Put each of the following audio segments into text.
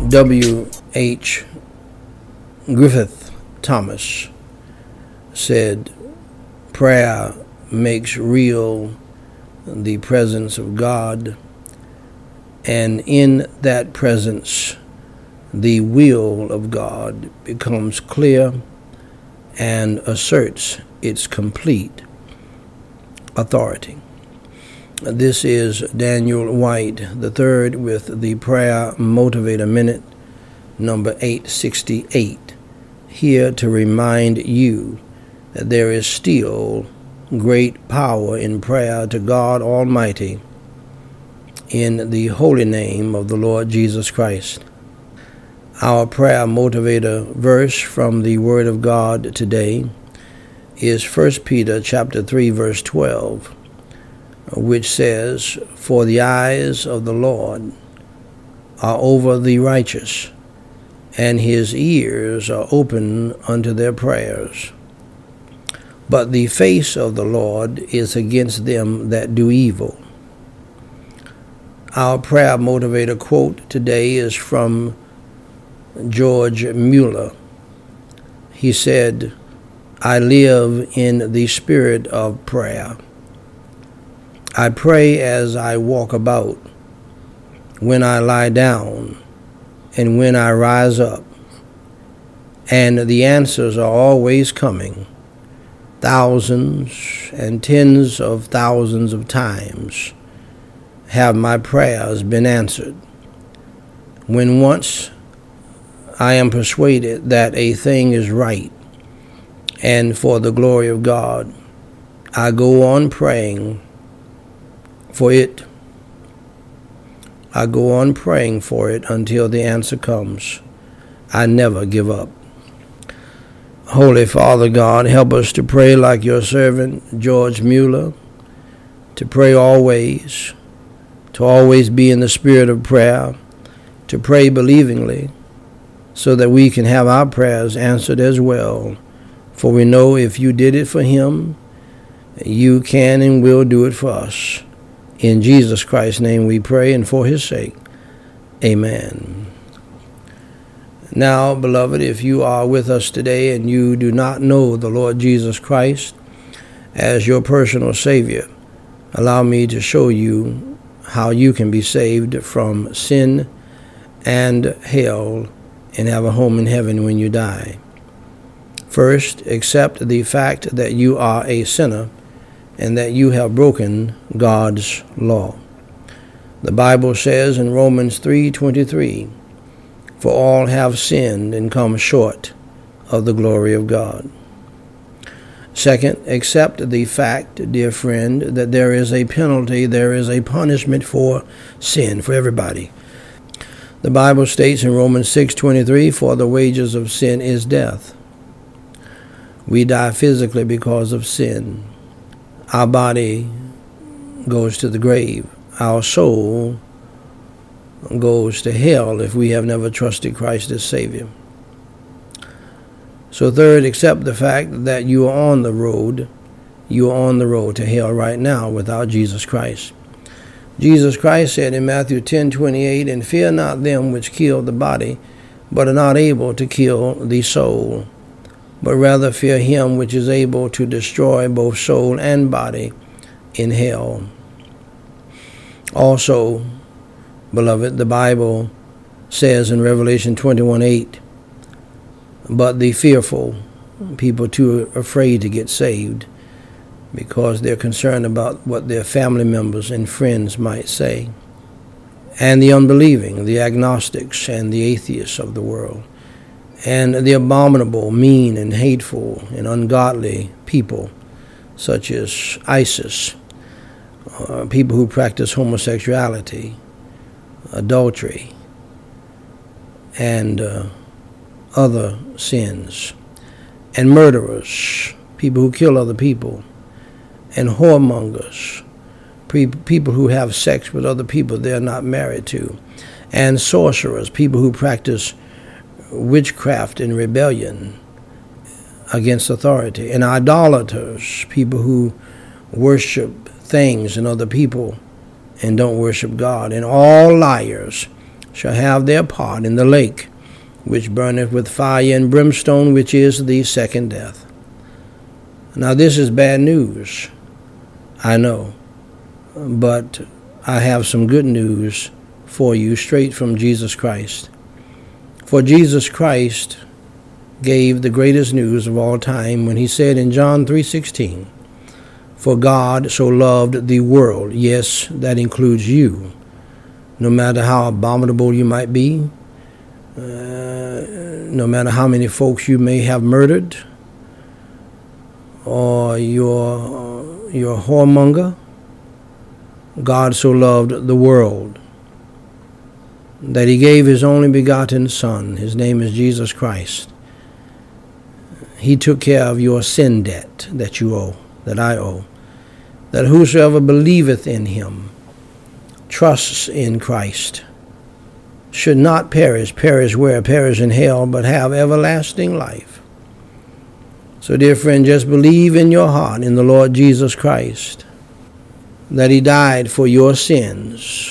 W. H. Griffith Thomas said, prayer makes real the presence of God, and in that presence the will of God becomes clear and asserts its complete authority. This is Daniel White III with the Prayer Motivator Minute, number 868, here to remind you that there is still great power in prayer to God Almighty in the holy name of the Lord Jesus Christ. Our prayer motivator verse from the Word of God today is 1 Peter chapter 3, verse 12, which says, "For the eyes of the Lord are over the righteous, and his ears are open unto their prayers. But the face of the Lord is against them that do evil." Our prayer motivator quote today is from George Mueller. He said, "I live in the spirit of prayer. I pray as I walk about, when I lie down, and when I rise up. And the answers are always coming. Thousands and tens of thousands of times have my prayers been answered. When once I am persuaded that a thing is right and for the glory of God, I go on praying for it. I go on praying for it until the answer comes. I never give up." Holy Father God, help us to pray like your servant George Mueller, to pray always, to always be in the spirit of prayer, to pray believingly, so that we can have our prayers answered as well. For we know if you did it for him, you can and will do it for us. In Jesus Christ's name we pray, and for his sake, amen. Now, beloved, if you are with us today and you do not know the Lord Jesus Christ as your personal Savior, allow me to show you how you can be saved from sin and hell and have a home in heaven when you die. First, accept the fact that you are a sinner and that you have broken God's law. The Bible says in Romans 3:23, "For all have sinned and come short of the glory of God." Second, accept the fact, dear friend, that there is a penalty, there is a punishment for sin, for everybody. The Bible states in Romans 6:23, "For the wages of sin is death." We die physically because of sin. Our body goes to the grave. Our soul goes to hell if we have never trusted Christ as Savior. So third, accept the fact that you are on the road. You are on the road to hell right now without Jesus Christ. Jesus Christ said in Matthew 10:28, "And fear not them which kill the body, but are not able to kill the soul, but rather fear him which is able to destroy both soul and body in hell." Also, beloved, the Bible says in Revelation 21:8, "But the fearful," people too afraid to get saved because they're concerned about what their family members and friends might say, "and the unbelieving, the agnostics and the atheists of the world, and the abominable, mean, and hateful, and ungodly people, such as ISIS, people who practice homosexuality, adultery, and other sins, and murderers, people who kill other people, and whoremongers, people who have sex with other people they're not married to, and sorcerers, people who practice witchcraft and rebellion against authority, and idolaters, people who worship things and other people and don't worship God, and all liars shall have their part in the lake, which burneth with fire and brimstone, which is the second death. Now this is bad news, I know, but I have some good news for you straight from Jesus Christ. For Jesus Christ gave the greatest news of all time when he said in John 3:16, "For God so loved the world," yes, that includes you, no matter how abominable you might be, no matter how many folks you may have murdered, or your whoremonger, God so loved the world that he gave his only begotten Son. His name is Jesus Christ. He took care of your sin debt that you owe, that I owe, that whosoever believeth in him, trusts in Christ, should not perish where? Perish in hell, but have everlasting life. So, dear friend, just believe in your heart in the Lord Jesus Christ, that he died for your sins,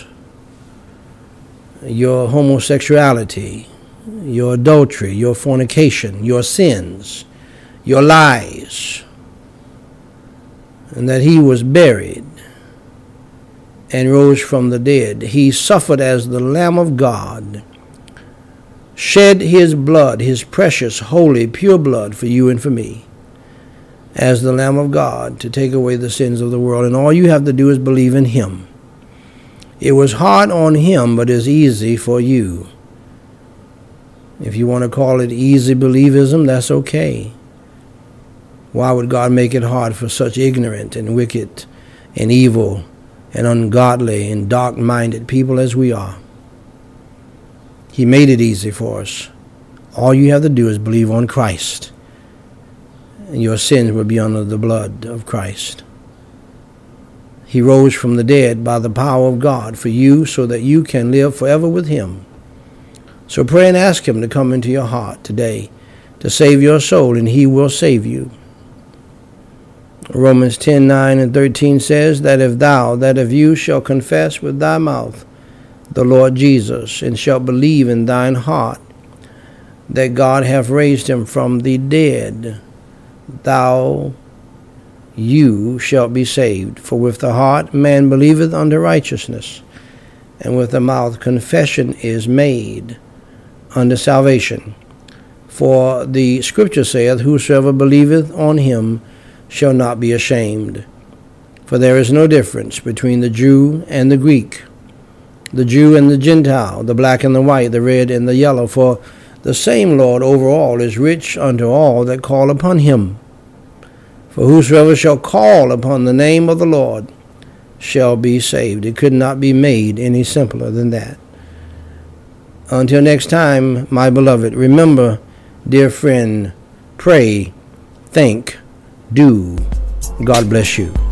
your homosexuality, your adultery, your fornication, your sins, your lies, and that he was buried and rose from the dead. He suffered as the Lamb of God, shed his blood, his precious, holy, pure blood for you and for me, as the Lamb of God to take away the sins of the world. And all you have to do is believe in him. It was hard on him, but it's easy for you. If you want to call it easy believism, that's okay. Why would God make it hard for such ignorant and wicked and evil and ungodly and dark-minded people as we are? He made it easy for us. All you have to do is believe on Christ, and your sins will be under the blood of Christ. He rose from the dead by the power of God for you so that you can live forever with him. So pray and ask him to come into your heart today to save your soul, and he will save you. Romans 10:9 and 13 says that if you shall confess with thy mouth the Lord Jesus, and shalt believe in thine heart that God hath raised him from the dead, you shalt be saved. For with the heart man believeth unto righteousness, and with the mouth confession is made unto salvation. For the scripture saith, whosoever believeth on him shall not be ashamed. For there is no difference between the Jew and the Greek, the Jew and the Gentile, the black and the white, the red and the yellow. For the same Lord over all is rich unto all that call upon him. For whosoever shall call upon the name of the Lord shall be saved. It could not be made any simpler than that. Until next time, my beloved, remember, dear friend, pray, think, do. God bless you.